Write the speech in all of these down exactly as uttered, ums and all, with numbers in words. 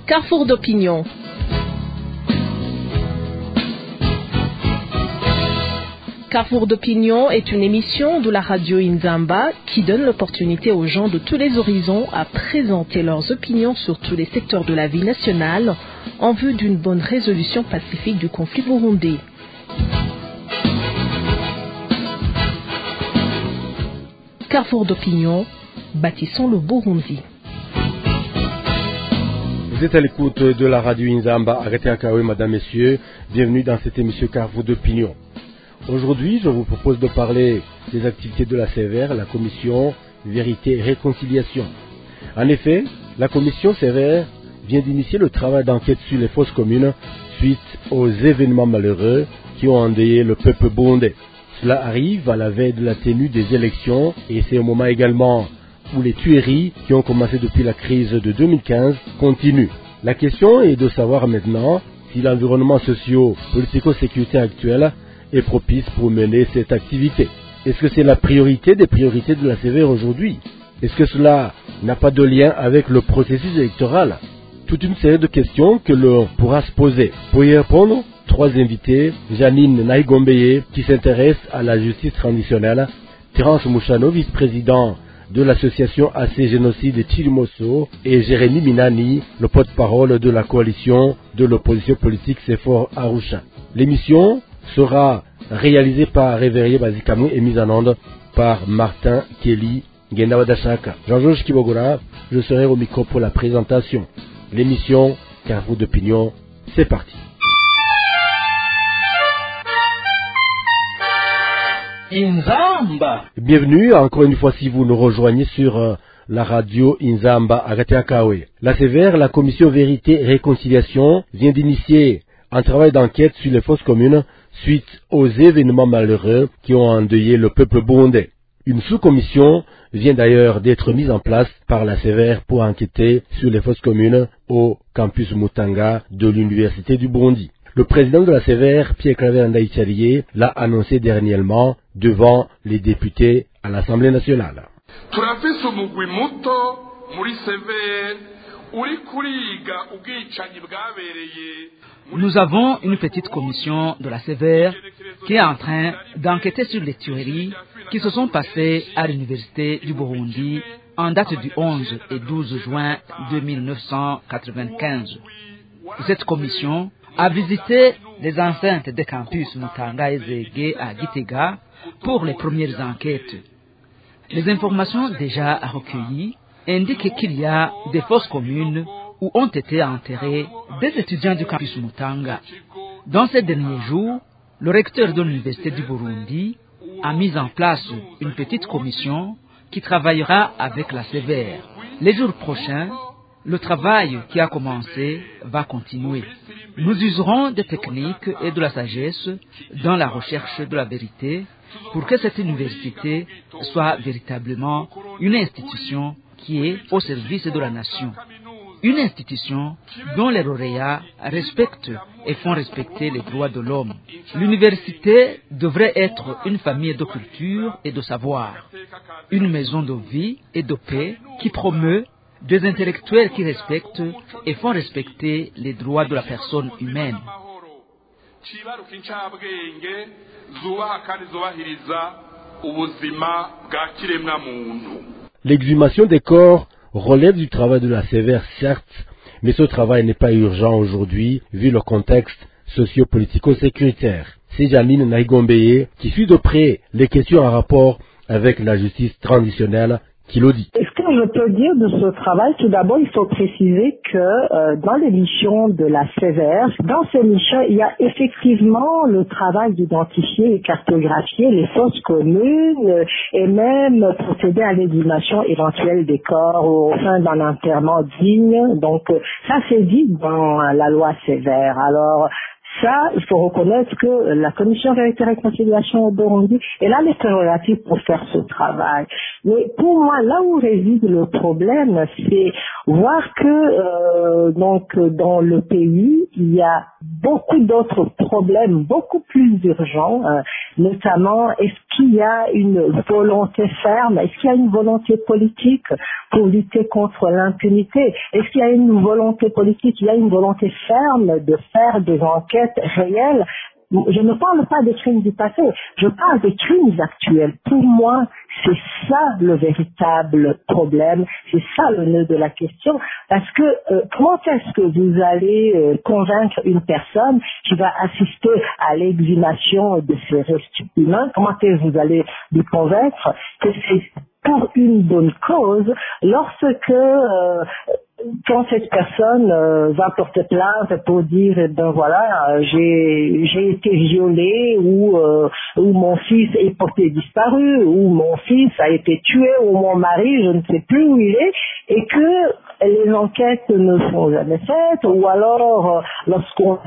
Carrefour d'opinion. Carrefour d'opinion est une émission de la radio Inzamba qui donne l'opportunité aux gens de tous les horizons à présenter leurs opinions sur tous les secteurs de la vie nationale en vue d'une bonne résolution pacifique du conflit burundais. Carrefour d'opinion, bâtissons le Burundi. Vous êtes à l'écoute de la radio Inzamba, arrêtez à Kawe, madame, messieurs, bienvenue dans cette émission Carrefour d'opinion. Aujourd'hui, je vous propose de parler des activités de la Sévère, la commission Vérité et Réconciliation. En effet, la commission Sévère vient d'initier le travail d'enquête sur les fosses communes suite aux événements malheureux qui ont endeuillé le peuple burundais. Cela arrive à la veille de la tenue des élections et c'est au moment également où les tueries qui ont commencé depuis la crise de deux mille quinze continuent. La question est de savoir maintenant si l'environnement socio-politico-sécuritaire actuel est propice pour mener cette activité. Est-ce que c'est la priorité des priorités de la Sévère aujourd'hui? Est-ce que cela n'a pas de lien avec le processus électoral? Toute une série de questions que l'on pourra se poser. Pour y répondre, trois invités, Janine Naïgombeye qui s'intéresse à la justice traditionnelle, Terence Mouchano, vice-président de l'association A C Génocide Chirimoso, et Jérémy Minani, le porte-parole de la coalition de l'opposition politique Sefor Arusha. L'émission sera réalisée par Révérier Bazikamou et mise en onde par Martin Kelly Gendawadashaka. Jean-Georges Kibogora, je serai au micro pour la présentation. L'émission Carrefour d'opinion, c'est parti. Inzamba. Bienvenue, encore une fois si vous nous rejoignez sur euh, la radio Inzamba Agateakawe. La Sévère, la commission Vérité et Réconciliation vient d'initier un travail d'enquête sur les fosses communes suite aux événements malheureux qui ont endeuillé le peuple burundais. Une sous-commission vient d'ailleurs d'être mise en place par la Sévère pour enquêter sur les fosses communes au campus Mutanga de l'Université du Burundi. Le président de la Sévère, Pierre-Claver Ndaïchalié, l'a annoncé dernièrement devant les députés à l'Assemblée nationale. Nous avons une petite commission de la Sévère qui est en train d'enquêter sur les tueries qui se sont passées à l'Université du Burundi en date du onze et douze juin deux mille neuf cent quatre-vingt-quinze. Cette commission a visité les enceintes des campus Mutanga et Zege à Gitega pour les premières enquêtes. Les informations déjà recueillies indiquent qu'il y a des fosses communes où ont été enterrés des étudiants du campus Mutanga. Dans ces derniers jours, le recteur de l'Université du Burundi a mis en place une petite commission qui travaillera avec la Sévère. Les jours prochains, le travail qui a commencé va continuer. Nous userons des techniques et de la sagesse dans la recherche de la vérité pour que cette université soit véritablement une institution qui est au service de la nation. Une institution dont les lauréats respectent et font respecter les droits de l'homme. L'université devrait être une famille de culture et de savoir, une maison de vie et de paix qui promeut des intellectuels qui respectent et font respecter les droits de la personne humaine. L'exhumation des corps relève du travail de la Sévère, certes, mais ce travail n'est pas urgent aujourd'hui, vu le contexte socio-politico-sécuritaire. C'est Janine Naïgombeye, qui suit de près les questions en rapport avec la justice traditionnelle, qui le dit. Ce que je peux dire de ce travail, tout d'abord, il faut préciser que euh, dans les missions de la Sévère, dans ces missions, il y a effectivement le travail d'identifier et cartographier les fosses communes euh, et même procéder à l'exhumation éventuelle des corps au sein d'un enterrement digne. Donc, euh, ça c'est dit dans euh, la loi Sévère. Alors, ça, il faut reconnaître que la Commission Vérité et Réconciliation au Burundi, elle a les prérogatives pour faire ce travail. Mais pour moi, là où réside le problème, c'est voir que euh, donc dans le pays, il y a beaucoup d'autres problèmes beaucoup plus urgents, euh, notamment est-ce qu'il y a une volonté ferme, est-ce qu'il y a une volonté politique pour lutter contre l'impunité, est-ce qu'il y a une volonté politique, il y a une volonté ferme de faire des enquêtes réelles. Je ne parle pas des crimes du passé, je parle des crimes actuels. Pour moi, c'est ça le véritable problème, c'est ça le nœud de la question, parce que euh, comment est-ce que vous allez euh, convaincre une personne qui va assister à l'exhumation de ses restes humains, comment est-ce que vous allez lui convaincre que c'est pour une bonne cause lorsque euh, quand cette personne euh, va porter plainte pour dire eh ben voilà euh, j'ai j'ai été violée ou euh, ou mon fils est porté disparu ou mon fils a été tué ou mon mari je ne sais plus où il est et que les enquêtes ne sont jamais faites ou alors euh, lorsqu'on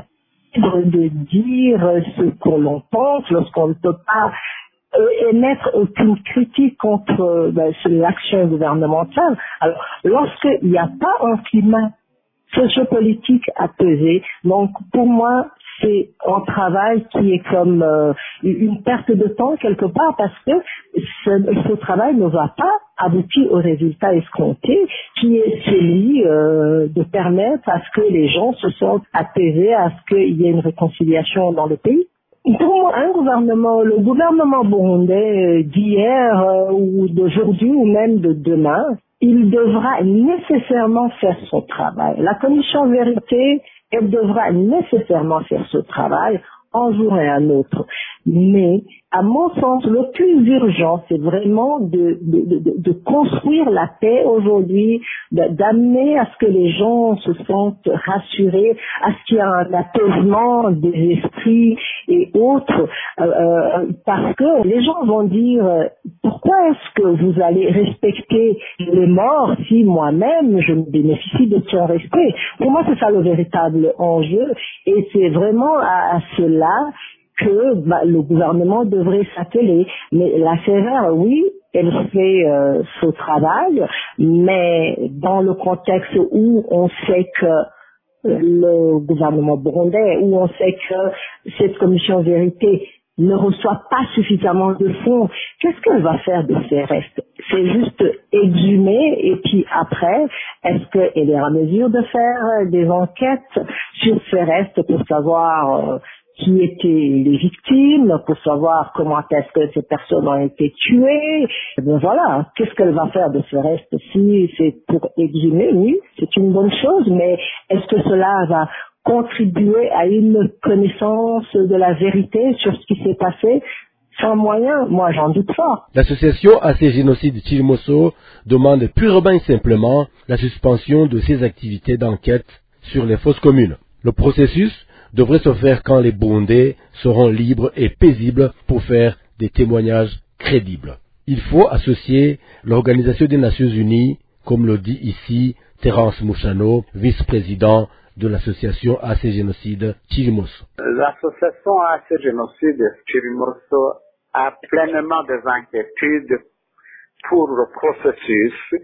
de dire ce qu'on pense lorsqu'on ne peut pas Euh, émettre aucune critique contre euh, ben, l'action gouvernementale. Alors, lorsqu'il n'y a pas un climat sociopolitique apaisé, donc pour moi, c'est un travail qui est comme euh, une perte de temps quelque part parce que ce, ce travail ne va pas aboutir au résultat escompté qui est celui euh, de permettre à ce que les gens se sentent apaisés, à ce qu'il y ait une réconciliation dans le pays. Pour moi, un gouvernement, le gouvernement burundais d'hier euh, ou d'aujourd'hui ou même de demain, il devra nécessairement faire son travail. La commission vérité, elle devra nécessairement faire ce travail un jour et un autre. Mais, à mon sens, le plus urgent, c'est vraiment de, de, de, de construire la paix aujourd'hui, d'amener à ce que les gens se sentent rassurés, à ce qu'il y ait un apaisement des esprits et autres, euh, euh, parce que les gens vont dire euh, pourquoi est-ce que vous allez respecter les morts si moi-même je bénéficie de son respect. Pour moi, c'est ça le véritable enjeu et c'est vraiment à, à cela que bah, le gouvernement devrait s'atteler. Mais la C V R, oui, elle fait euh, ce travail, mais dans le contexte où on sait que le gouvernement burundais, où on sait que cette commission vérité ne reçoit pas suffisamment de fonds, qu'est-ce qu'elle va faire de ces restes? C'est juste exhumer et puis après, est-ce qu'elle est en mesure de faire des enquêtes sur ces restes pour savoir euh, qui étaient les victimes, pour savoir comment est-ce que ces personnes ont été tuées. Et bien voilà, qu'est-ce qu'elle va faire de ce reste? Si c'est pour exhumer, oui, c'est une bonne chose, mais est-ce que cela va contribuer à une connaissance de la vérité sur ce qui s'est passé? Sans moyen, moi j'en doute fort. L'association A C Génocide Chirimoso demande purement et simplement la suspension de ses activités d'enquête sur les fosses communes. Le processus devrait se faire quand les Burundais seront libres et paisibles pour faire des témoignages crédibles. Il faut associer l'Organisation des Nations Unies, comme le dit ici Terence Mouchano, vice-président de l'association A C Génocide Chirimoso. L'association A C Génocide Chirimoso a pleinement des inquiétudes pour le processus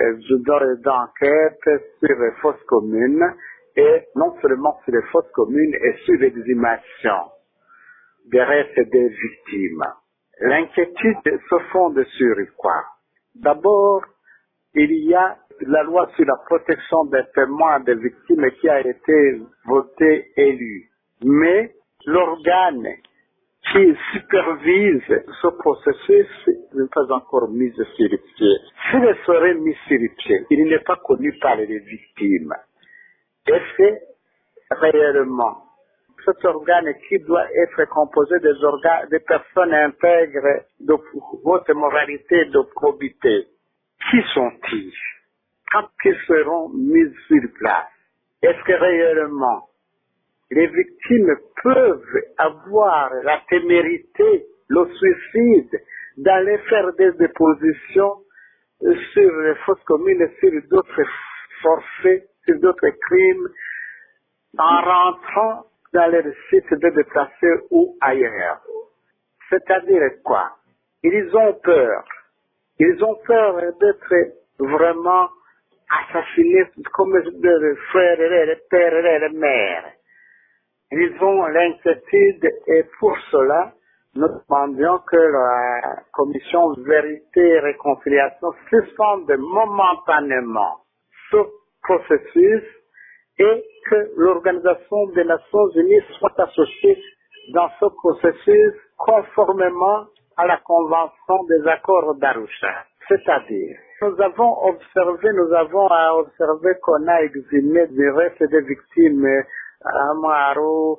d'enquête sur les fosses communes et non seulement sur les fosses communes et sur l'exhumation des restes des victimes. L'inquiétude se fonde sur quoi? D'abord, il y a la loi sur la protection des témoins des victimes qui a été votée, élue. Mais l'organe qui supervise ce processus n'est pas encore mis sur les pieds. S'il serait mis sur les pieds, il n'est pas connu par les victimes. Et c'est réellement cet organe qui doit être composé des organes, des personnes intègres de haute moralité, de probité. Qui sont-ils? Quand ils seront mis sur place, est-ce que réellement les victimes peuvent avoir la témérité, le suicide, d'aller faire des dépositions sur les fosses communes et sur d'autres forfaits, sur d'autres crimes, en rentrant dans les sites de déplacés ou ailleurs? C'est-à-dire quoi? Ils ont peur. Ils ont peur d'être vraiment assassinés comme leurs frères, leurs pères, leurs mères. Ils ont l'inquiétude et pour cela, nous demandions que la commission Vérité et Réconciliation suspende momentanément ce processus et que l'Organisation des Nations Unies soit associée dans ce processus conformément à la Convention des accords d'Arusha. C'est-à-dire, nous avons observé, nous avons observé qu'on a exhumé des restes des victimes à Mwaro,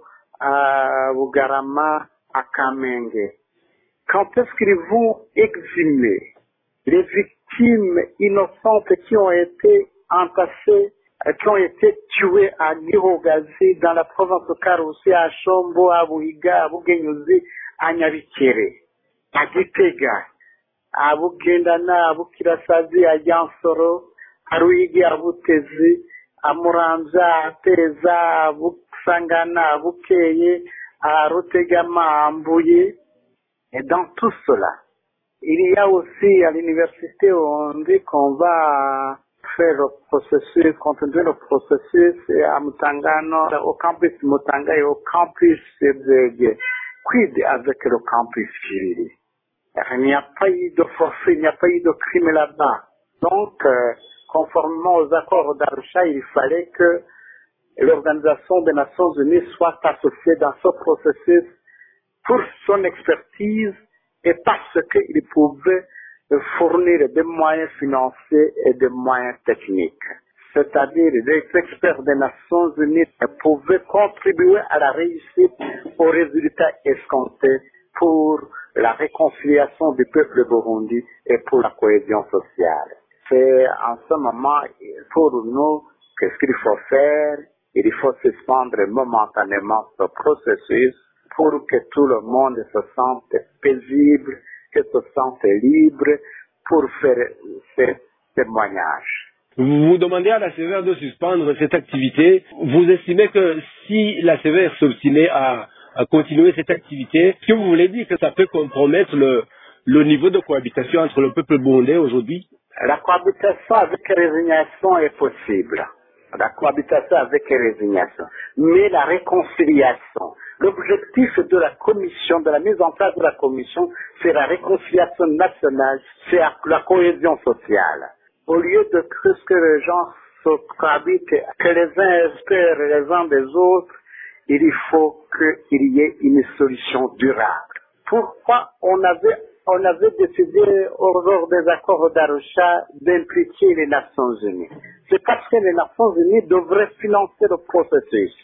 à Bugarama, à Kamenge. Quand est-ce qu'ils vont exhumer les victimes innocentes qui ont été entassées, qui ont été tuées à Girogazi, dans la province de Karusi, à Shombo, à Buhiga, à Bugenyuzi, à Nyabikere, à Gitega, à Bugendana, à Bukirasazi, à Yansoro, à Ruigi, à Butezi, à Muramza, à Teza, à Buksangana, à Bukeye, à Rotegama, à Mbouye. Et dans tout cela, il y a aussi à l'université où on dit qu'on va faire le processus, continuer le processus à Mutangano, au campus Mutanga et au campus de Quid avec le campus Kiriri. Il n'y a pas eu de forfait, il n'y a pas eu de crime là-bas. Donc, euh, conformément aux accords d'Arusha, il fallait que l'Organisation des Nations Unies soit associée dans ce processus pour son expertise et parce qu'il pouvait fournir des moyens financiers et des moyens techniques. C'est-à-dire, les experts des Nations Unies pouvaient contribuer à la réussite, aux résultats escomptés pour la réconciliation du peuple burundi et pour la cohésion sociale. C'est en ce moment, pour nous, qu'est-ce qu'il faut faire? Il faut suspendre momentanément ce processus pour que tout le monde se sente paisible, que se sente libre pour faire ces témoignages. Vous vous demandez à la Sévère de suspendre cette activité. Vous estimez que si la Sévère s'obstinait à, à continuer cette activité, est-ce que vous voulez dire que ça peut compromettre le, le niveau de cohabitation entre le peuple burundais aujourd'hui? La cohabitation avec résignation est possible. La cohabitation avec résignation. Mais la réconciliation, l'objectif de la commission, de la mise en place de la commission, c'est la réconciliation nationale, c'est la cohésion sociale. Au lieu de que les gens se cohabitent, que les uns espèrent les uns des autres, il faut qu'il y ait une solution durable. Pourquoi on avait, on avait décidé, au lors des accords d'Arusha, d'impliquer les Nations Unies? C'est parce que les Nations Unies devraient financer le processus.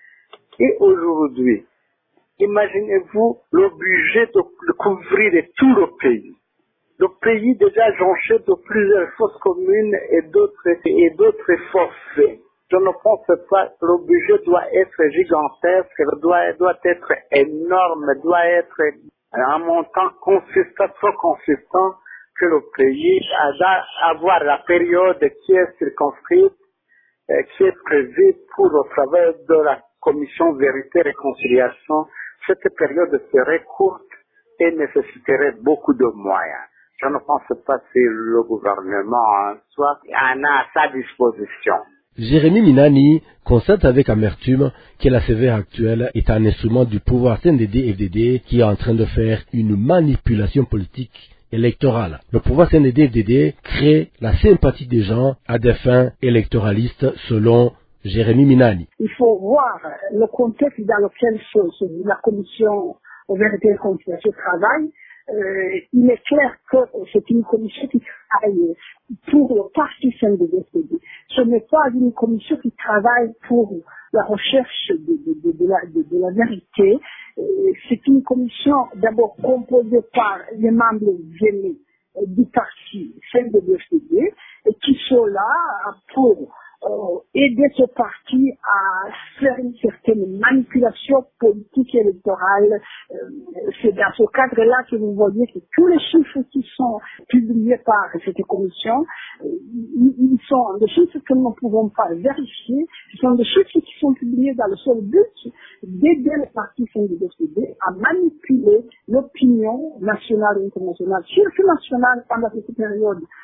Et aujourd'hui, imaginez-vous le budget de, de couvrir tout le pays. Le pays déjà jonché de plusieurs fosses communes et d'autres et d'autres forfaits. Je ne pense pas que le budget doit être gigantesque, doit, doit être énorme, doit être un montant consistant, trop consistant que le pays doit avoir la période qui est circonscrite, qui est prévue pour le travail de la commission Vérité et Réconciliation. Cette période serait courte et nécessiterait beaucoup de moyens. Je ne pense pas que le gouvernement en soi en a à sa disposition. Jérémy Minani constate avec amertume que la C V R actuelle est un instrument du pouvoir C N D D F D D qui est en train de faire une manipulation politique électorale. Le pouvoir C N D D F D D crée la sympathie des gens à des fins électoralistes selon Jérémy Minani. Il faut voir le contexte dans lequel la commission Vérité et Réconciliation travaille. Euh, il est clair que c'est une commission qui travaille pour le parti C N D D F D D. Ce n'est pas une commission qui travaille pour la recherche de, de, de, de, la, de, de la vérité. Euh, c'est une commission d'abord composée par les membres aînés du parti C N D D F D D et qui sont là pour euh, aider ce parti à faire une certaine manipulation politique et électorale. Euh, c'est dans ce cadre-là que vous voyez que tous les chiffres qui sont publiés par cette commission, euh, ils sont des chiffres que nous ne pouvons pas vérifier. Ce sont des chiffres qui sont publiés dans le seul but d'aider le parti C N D D F D D à manipuler l'opinion nationale et internationale, surtout nationale pendant cette période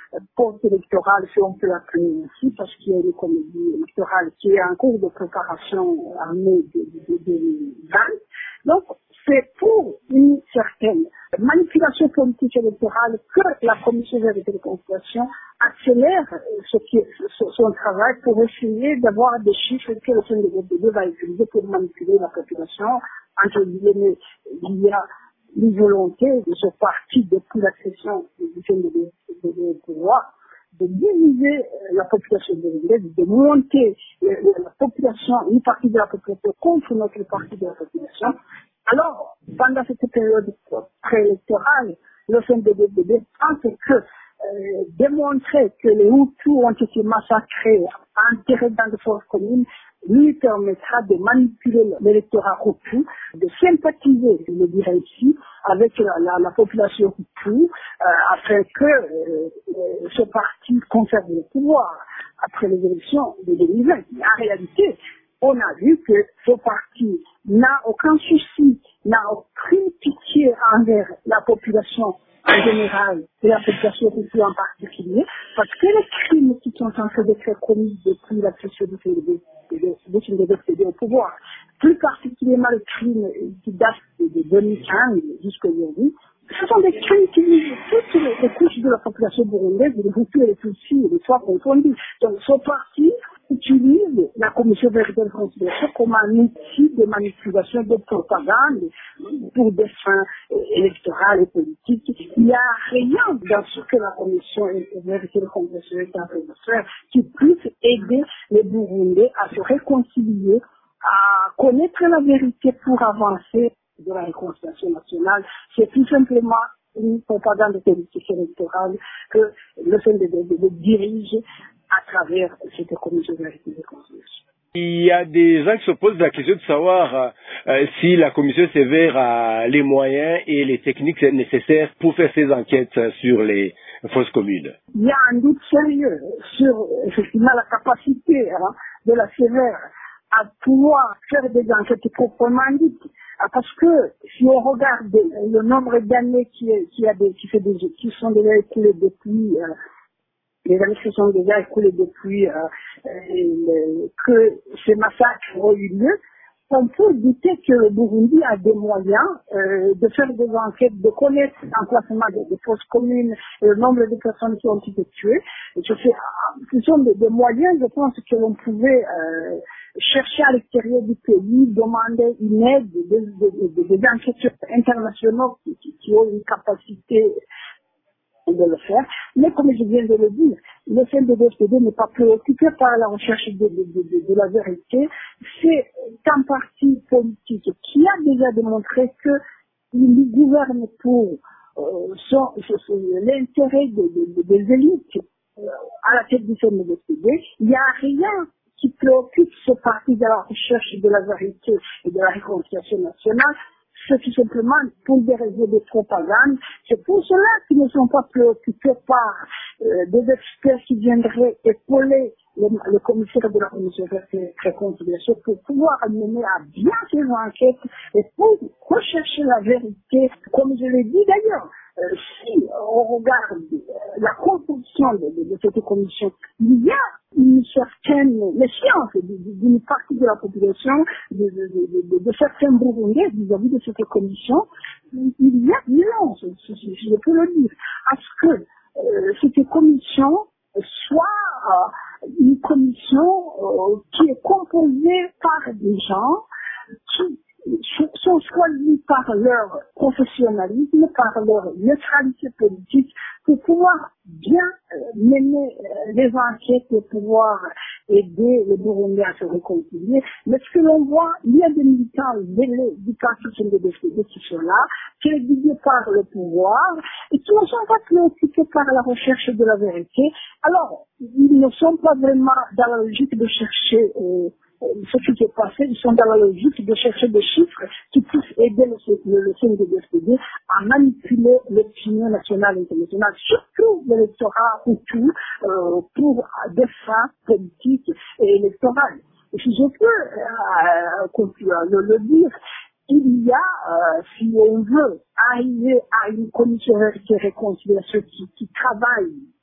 post-électorale, si on peut l'appeler ainsi, parce qu'il y a une comédie électorale qui est en cours de préparation en mai de deux mille vingt. Donc, c'est pour une certaine manipulation politique électorale que la Commission de réconciliation accélère ce qui est, son travail pour essayer d'avoir des chiffres que le C N D D F va utiliser pour manipuler la population. Entre guillemets, il y a une volonté de ce parti depuis l'accession du C N D D F au pouvoir de diviser la population burundaise, de monter la population, une partie de la population contre notre partie de la population. Alors, pendant cette période préélectorale, le C N D D F pense que euh, démontrer que les Hutus ont été massacrés, enterrés dans des forces communes, lui permettra de manipuler l'électorat Hutu, de sympathiser, je le dirais ici, avec la, la, la population Hutu, euh, afin que euh, ce parti conserve le pouvoir après les élections de deux mille vingt. En réalité, on a vu que ce parti n'a aucun souci, n'a aucune pitié envers la population en général et la population Hutu en particulier, parce que les crimes qui sont en train d'être commis depuis l'accession du C N D D F au pouvoir, plus particulièrement les crimes qui datent de deux mille quinze jusqu'à aujourd'hui, ce sont des crimes qui visent toutes les, les couches de la population burundaise, les Hutus et les Tutsis, et les trois confondus. Donc ce parti utilise la Commission de réconciliation comme un outil de manipulation, de propagande pour des fins électorales et politiques. Il n'y a rien dans ce que la Commission de réconciliation est en train de faire qui puisse aider les Burundais à se réconcilier, à connaître la vérité pour avancer de la réconciliation nationale. C'est tout simplement une propagande politique électorale que le C N D D F dirige à travers cette commission de réconciliation. Il y a des gens qui se posent la question de savoir euh, si la commission sévère a les moyens et les techniques nécessaires pour faire ces enquêtes sur les fausses communes. Il y a un doute sérieux sur effectivement la capacité hein, de la sévère à pouvoir faire des enquêtes proprement dites. Parce que si on regarde le nombre d'années qui, qui, a des, qui, fait des, qui sont déjà écoulées depuis, euh, les années qui sont déjà écoulées depuis euh, euh, que ces massacres ont eu lieu, on peut douter que le Burundi a des moyens euh, de faire des enquêtes, de connaître l'emplacement des, des fausses communes et le nombre de personnes qui ont été tuées. Et je fais, ce sont des, des moyens, je pense, que l'on pouvait euh, chercher à l'extérieur du pays, demander une aide des, des, des, des enquêteurs internationaux qui, qui, qui ont une capacité de le faire. Mais comme je viens de le dire, le C N D D F n'est pas préoccupé par la recherche de, de, de, de la vérité. C'est un parti politique qui a déjà démontré qu'il gouverne pour euh, son, son, l'intérêt de, de, de, des élites euh, à la tête du C N D D F. Il n'y a rien qui préoccupe ce parti de la recherche de la vérité et de la réconciliation nationale. C'est tout simplement pour des raisons de propagande. C'est pour cela qu'ils ne sont pas préoccupés par euh, des experts qui viendraient épauler le, le commissaire de la commission de réconciliation pour pouvoir mener à bien ces enquêtes et pour rechercher la vérité. Comme je l'ai dit d'ailleurs, euh, si on regarde euh, la composition de, de, de cette commission, il y a une certaine méfiance d'une partie de la population, de, de, de, de, de certains Burundais vis-à-vis de cette commission. Il y a violence, je peux le dire, à ce que euh, cette commission soit euh, une commission euh, qui est composée par des gens qui sont choisis par leur professionnalisme, par leur neutralité politique, pour pouvoir bien euh, mener euh, les enquêtes et pouvoir aider les Burundais à se réconcilier. Mais ce que l'on voit, il y a des militants zélés du parti C N D D F qui sont là, qui est guidés par le pouvoir et qui ne sont pas préoccupés par la recherche de la vérité. Alors, ils ne sont pas vraiment dans la logique de chercher euh, ce qui s'est passé, ils sont dans la logique de chercher des chiffres qui puissent aider le, le, le C N D D F à manipuler l'opinion nationale et internationale, surtout l'électorat Hutu, euh, pour des fins politiques et électorales. Et si je peux euh, le, le dire, il y a, euh, si on veut, arriver à une commission de réconciliation qui, qui travaille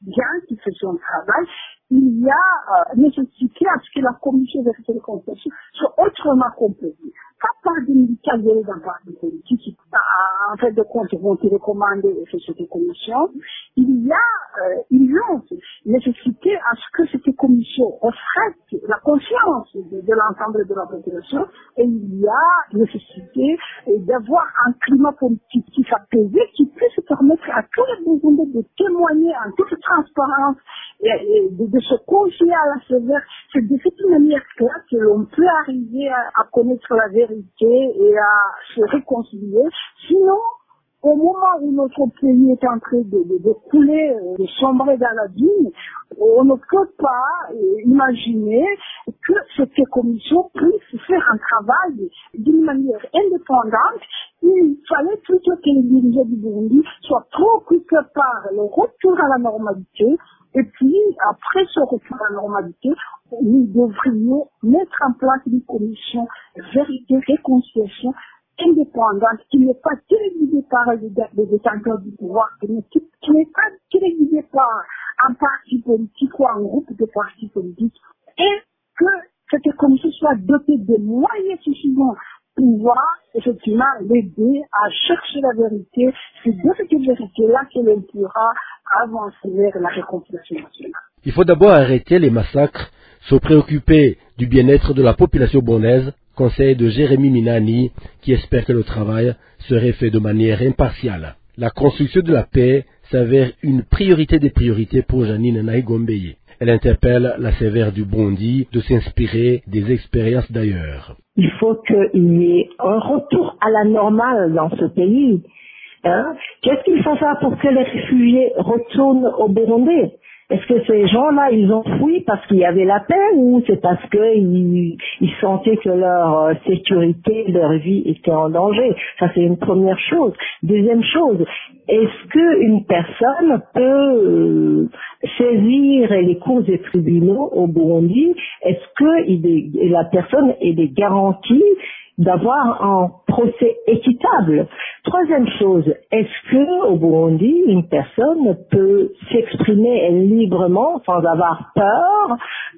bien qui fait son travail, il y a euh, nécessité à ce que la commission de vérité et réconciliation soit autrement composée. Pas par des militants d'un parti politique qui, en fait de compte, vont te recommander et faire cette commission. Il y a euh, urgence, nécessité à ce que cette commission reflète la conscience de, de l'ensemble de la population, et il y a nécessité d'avoir un climat politique qui s'apaise, qui puisse permettre à tous les Burundais de témoigner en toute transparence et, et de, de se confier à la sévère. C'est de cette manière-là que l'on peut arriver à, à connaître la vérité et à se réconcilier. Sinon, au moment où notre pays est en train de, de, de couler, de sombrer dans la dune, on ne peut pas euh, imaginer que cette commission puisse faire un travail d'une manière indépendante. Il fallait plutôt que les dirigeants du Burundi soient préoccupés par le retour à la normalité. Et puis, après ce retour à la normalité, nous devrions mettre en place une commission vérité, réconciliation, indépendante, qui n'est pas télévisée par les, les détenteurs du pouvoir, qui n'est, qui n'est pas télévisée par un parti politique ou un groupe de partis politiques, et que cette commission soit dotée de moyens suffisants pour pouvoir effectivement l'aider à chercher la vérité. C'est de cette vérité-là que l'on pourra avancer vers la réconciliation nationale. Il faut d'abord arrêter les massacres, se préoccuper du bien-être de la population burundaise. Conseil de Jérémy Minani, qui espère que le travail serait fait de manière impartiale. La construction de la paix s'avère une priorité des priorités pour Janine Naïgombeye. Elle interpelle la sévère du Burundi de s'inspirer des expériences d'ailleurs. Il faut qu'il y ait un retour à la normale dans ce pays. Hein? Qu'est-ce qu'il faut faire pour que les réfugiés retournent au Burundi? Est-ce que ces gens-là, ils ont fui parce qu'il y avait la paix, ou c'est parce qu'ils ils sentaient que leur euh, sécurité, leur vie était en danger? Ça, c'est une première chose. Deuxième chose, est-ce qu'une personne peut euh, saisir les cours des tribunaux au Burundi? Est-ce que il est, la personne ait des garanties d'avoir un procès équitable? Troisième chose, est-ce que au Burundi, une personne peut s'exprimer librement sans avoir peur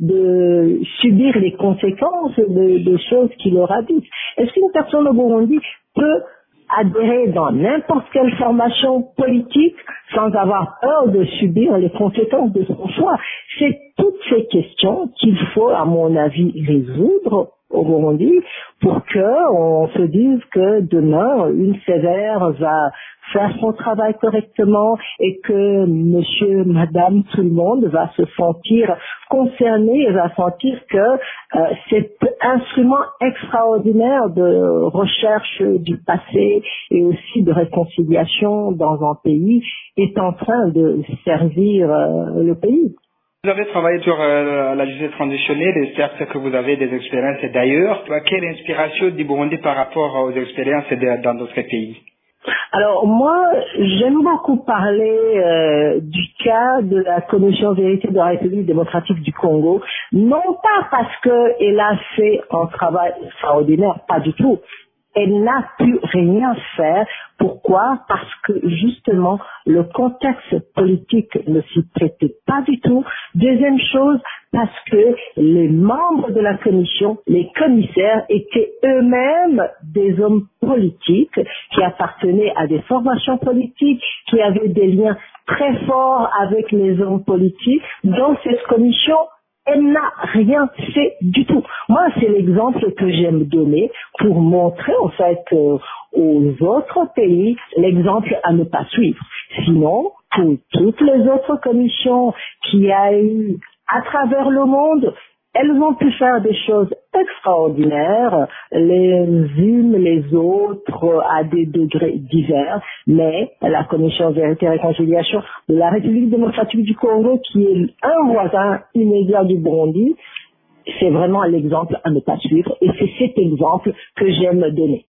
de subir les conséquences de, de choses qu'il leur a dites? Est-ce qu'une personne au Burundi peut adhérer dans n'importe quelle formation politique sans avoir peur de subir les conséquences de son choix? C'est toutes ces questions qu'il faut, à mon avis, résoudre au Burundi pour que on se dise que demain une sévère va faire son travail correctement et que monsieur, madame, tout le monde va se sentir concerné et va sentir que euh, cet instrument extraordinaire de recherche du passé et aussi de réconciliation dans un pays est en train de servir euh, le pays. Vous avez travaillé sur euh, la justice transitionnelle et certes que vous avez des expériences d'ailleurs. Quelle inspiration du Burundi par rapport aux expériences de, dans d'autres pays? Alors moi, j'aime beaucoup parler euh, du cas de la Commission vérité de la République démocratique du Congo, non pas parce qu'elle a fait un travail extraordinaire, pas du tout. Elle n'a pu rien faire. Pourquoi? Parce que justement, le contexte politique ne s'y prêtait pas du tout. Deuxième chose, parce que les membres de la commission, les commissaires, étaient eux-mêmes des hommes politiques qui appartenaient à des formations politiques, qui avaient des liens très forts avec les hommes politiques. Dans cette commission, elle n'a rien fait du tout. Moi, c'est l'exemple que j'aime donner pour montrer, en fait, euh, aux autres pays l'exemple à ne pas suivre. Sinon, pour toutes les autres commissions qu'il y a eu à travers le monde, elles ont pu faire des choses extraordinaires, les unes les autres à des degrés divers, mais la Commission Vérité et Réconciliation de la République démocratique du Congo, qui est un voisin immédiat du Burundi, c'est vraiment l'exemple à ne pas suivre, et c'est cet exemple que j'aime donner.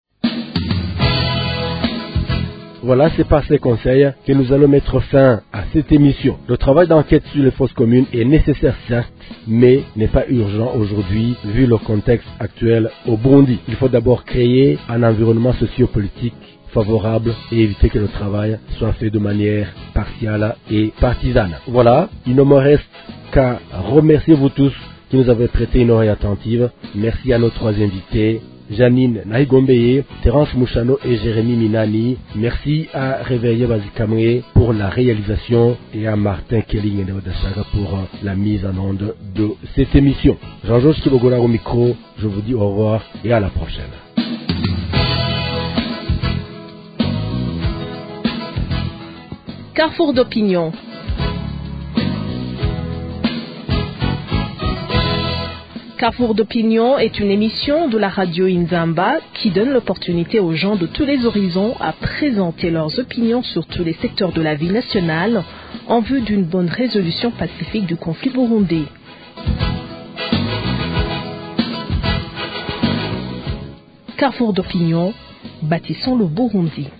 Voilà, c'est par ces conseils que nous allons mettre fin à cette émission. Le travail d'enquête sur les fosses communes est nécessaire certes, mais n'est pas urgent aujourd'hui vu le contexte actuel au Burundi. Il faut d'abord créer un environnement sociopolitique favorables et éviter que le travail soit fait de manière partiale et partisane. Voilà, il ne me reste qu'à remercier vous tous qui nous avez prêté une oreille attentive. Merci à nos trois invités, Janine Nahigombeye, Terence Mouchano et Jérémy Minani. Merci à Réveillé Bazikamwe pour la réalisation et à Martin Kelling et Neodashaga pour la mise en onde de cette émission. Jean-Georges Kibogola au micro, je vous dis au revoir et à la prochaine. Carrefour d'opinion. Carrefour d'opinion est une émission de la radio Inzamba qui donne l'opportunité aux gens de tous les horizons à présenter leurs opinions sur tous les secteurs de la vie nationale en vue d'une bonne résolution pacifique du conflit burundais. Carrefour d'opinion, bâtissons le Burundi.